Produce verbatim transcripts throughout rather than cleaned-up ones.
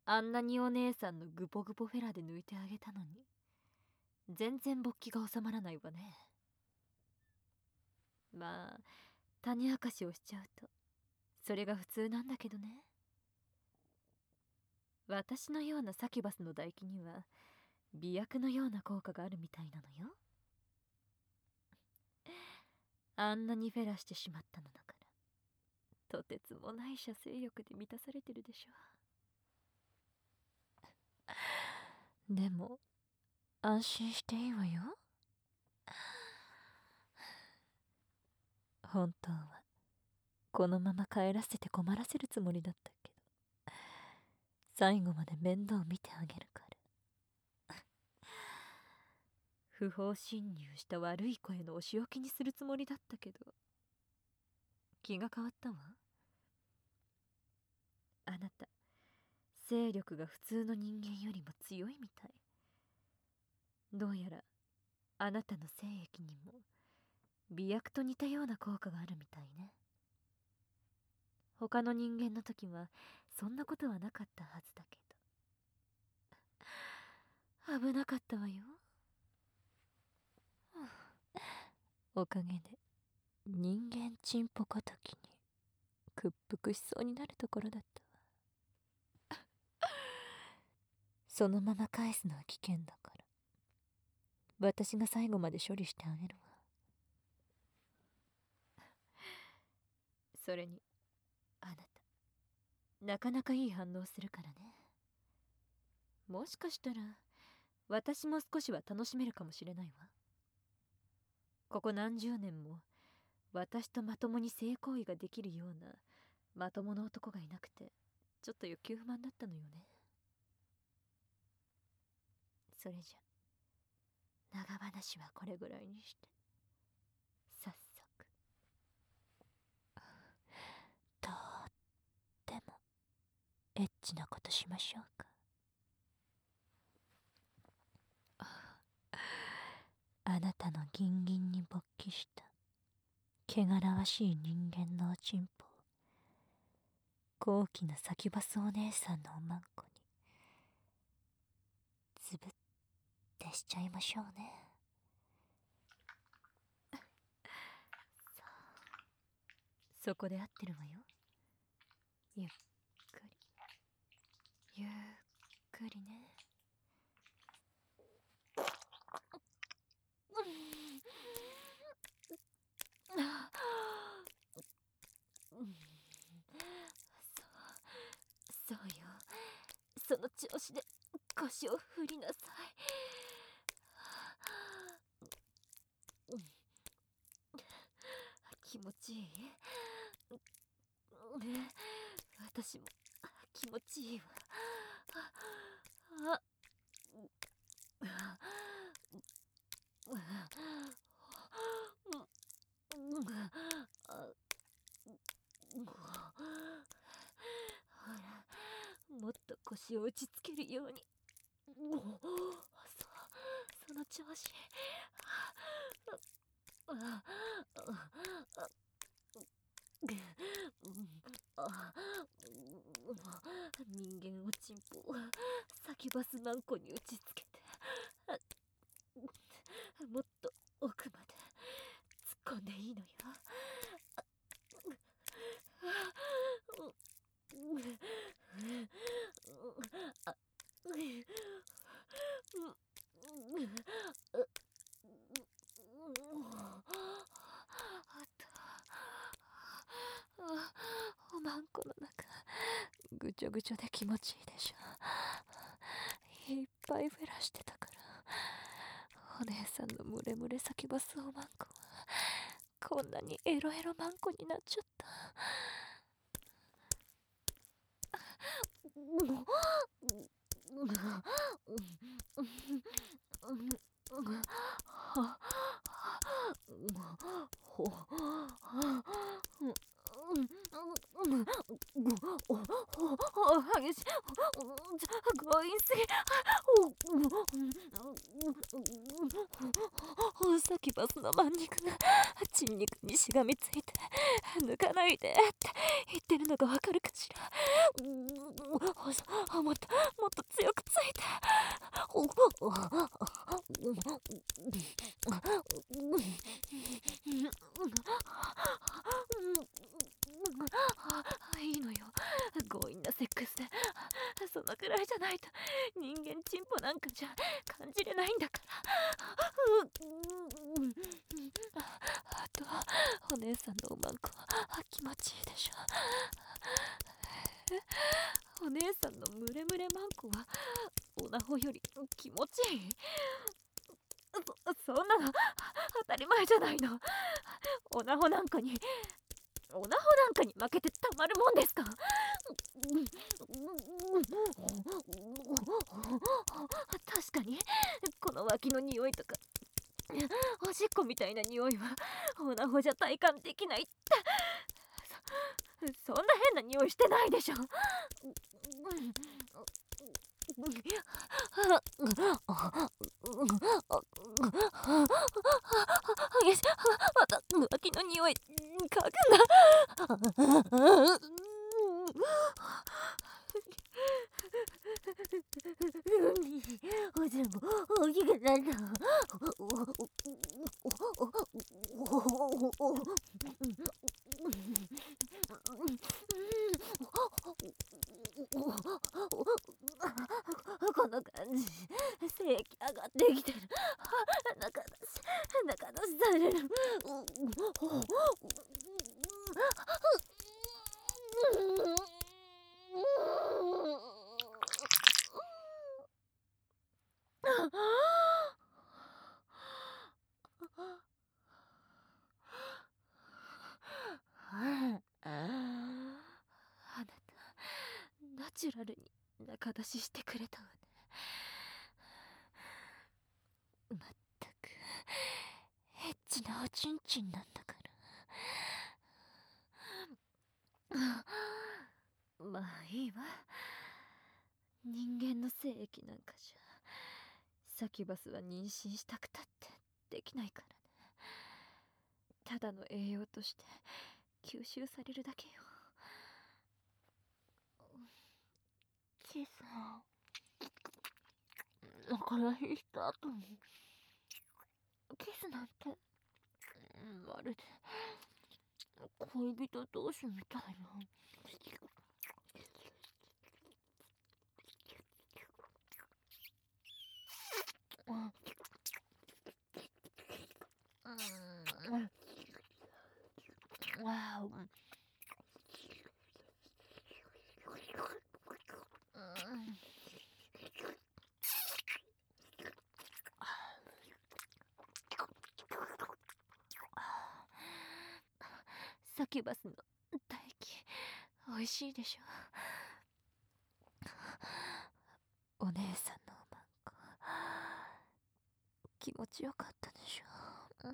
あんなにお姉さんのグポグポフェラで抜いてあげたのに全然勃起が収まらないわね。まあ種明かしをしちゃうとそれが普通なんだけどね。私のようなサキュバスの唾液には媚薬のような効果があるみたいなのよ。あんなにフェラしてしまったのだからとてつもない射精欲で満たされてるでしょう。でも安心していいわよ。本当はこのまま帰らせて困らせるつもりだったけど、最後まで面倒見てあげるから。不法侵入した悪い声のお仕置きにするつもりだったけど、気が変わったわ。あなた勢力が普通の人間よりも強いみたい。どうやらあなたの精液にも媚薬と似たような効果があるみたいね。他の人間の時はそんなことはなかったはずだけど。危なかったわよ。おかげで人間チンポごときに屈服しそうになるところだったわ。そのまま返すのは危険だから私が最後まで処理してあげるわ。それにあなたなかなかいい反応するからね。もしかしたら私も少しは楽しめるかもしれないわ。ここ何十年も私とまともに性行為ができるようなまともな男がいなくてちょっと欲求不満だったのよね。それじゃ長話はこれぐらいにして早速とってもエッチなことしましょうか。あなたのギンギンに勃起した汚らわしい人間のおちんぽを高貴なサキュバスお姉さんのおまんこにつぶってしちゃいましょうね。そこで合ってるわよ。ゆっくりゆっくりね。そうそうよ。その調子で腰を振りなさい。気持ちいい？私も気持ちいいわ。あほら、もっと腰を打ちつけるように。そう、その調子。人間おちんぽをサキュバスマンコに打ちつけて、もっと奥まで突っ込んでいいのよ。おまんこの中ぐちょぐちょで気持ちいいでしょ。いっぱいフェラしてたからお姉さんのムレムレサキュバスおまんこはこんなにエロエロマンコになっちゃった。激しい。強引すぎ。サキュバスのマン肉がチン肉にしがみついて抜かないでって言ってるのがわかるかしら。 もっともっと強くついて。いいのよ、強引なセックスで。そのくらいじゃないと人間チンポなんかじゃ感じれないんだから。あとお姉さんのおまんこは気持ちいいでしょ。お姉さんのムレムレマンコはオナホより気持ちいい。そ、そんなの当たり前じゃないの。オナホなんかにオナホなんかに負けてたまるもんですか。確かにこの脇の匂いとかおしっこみたいな匂いはオナホじゃ体感できないって。そ、そんな変な匂いしてないでしょ。よし、また脇の匂い嗅ぐんだ。おじも大きくなった。この感じ、精液上がってきてる。中出し、中出しされる。あなた、ナチュラルに中出ししてくれたわね。まったくエッチなおちんちんなんだから。まあいいわ。人間の精液なんかじゃサキュバスは妊娠したくたってできないからね。ただの栄養として吸収されるだけよ。キスだから引いた後にキスなんてまるで恋人同士みたいな。サキュバスの唾液おいしいでしょ。お姉さんのおまんこ気持ちよかったでしょ。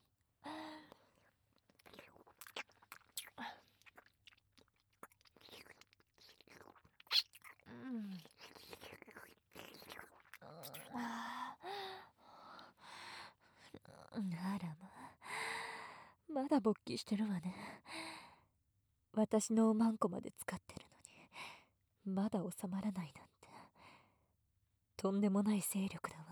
ならままだ勃起してるわね。私のおまんこまで使ってるのにまだ収まらないなんてとんでもない勢力だわ。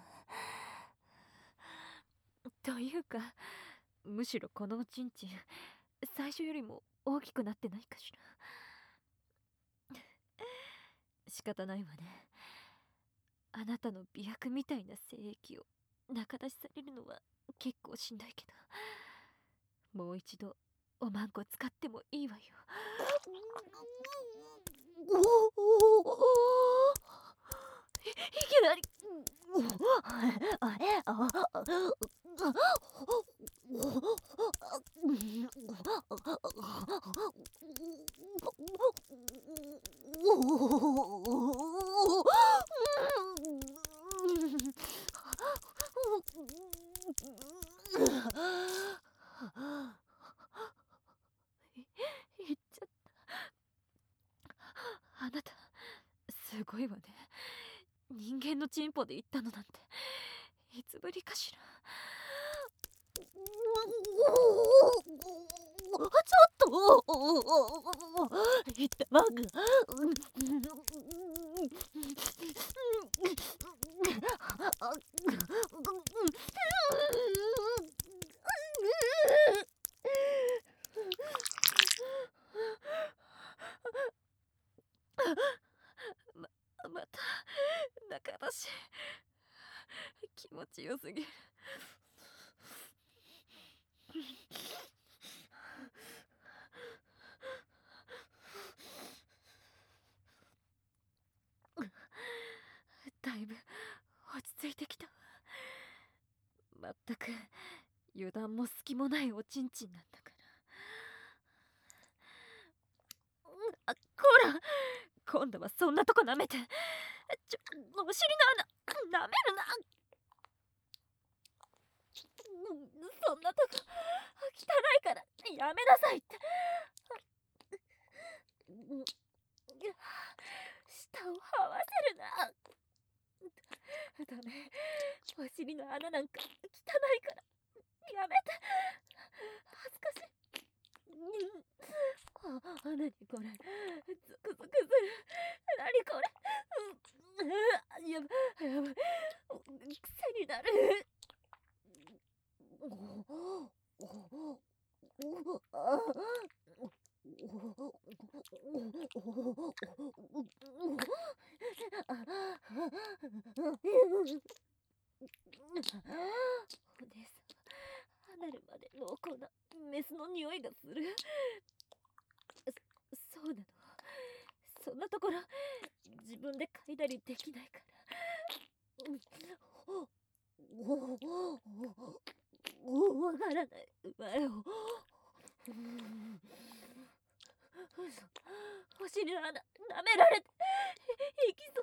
というかむしろこのおちんちん最初よりも大きくなってないかしら。仕方ないわね。あなたの美薬みたいな精液を中出しされるのは結構しんどいけど、もう一度おまんこ使ってもいいわよ。い, いきなりいっちゃった。あなたすごいわね。人間のチンポで言ったのなんていつぶりかしら。ちょっといったまぐ悲しい。気持ちよすぎる。だいぶ落ち着いてきた。まったく油断も隙もないおちんちんなんだから。あ、こら、今度はそんなとこ舐めて。ちょ、お尻の穴舐めるな。そんなとこ汚いからやめなさいって。舌を這わせるな。ダメ、お尻の穴なんか汚いからやめて。恥ずかしい。あ、何これ、ゾクゾクする。何これ、やばやばい、癖になる。お姉さん、離るまで濃厚なメスの匂いがする。そ、そうなの。そんなところ自分で嗅いだりできないから。わからないわよ。お尻の穴舐められていきそう。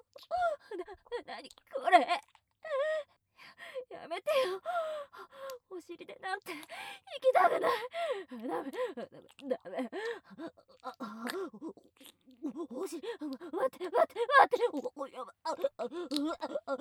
な、なにこれ、や、やめてよ。お尻でなんて息きたくない。ダメダメダメ。ああ、お尻、待って待って待って。お、お、やば、あ、あ、あ、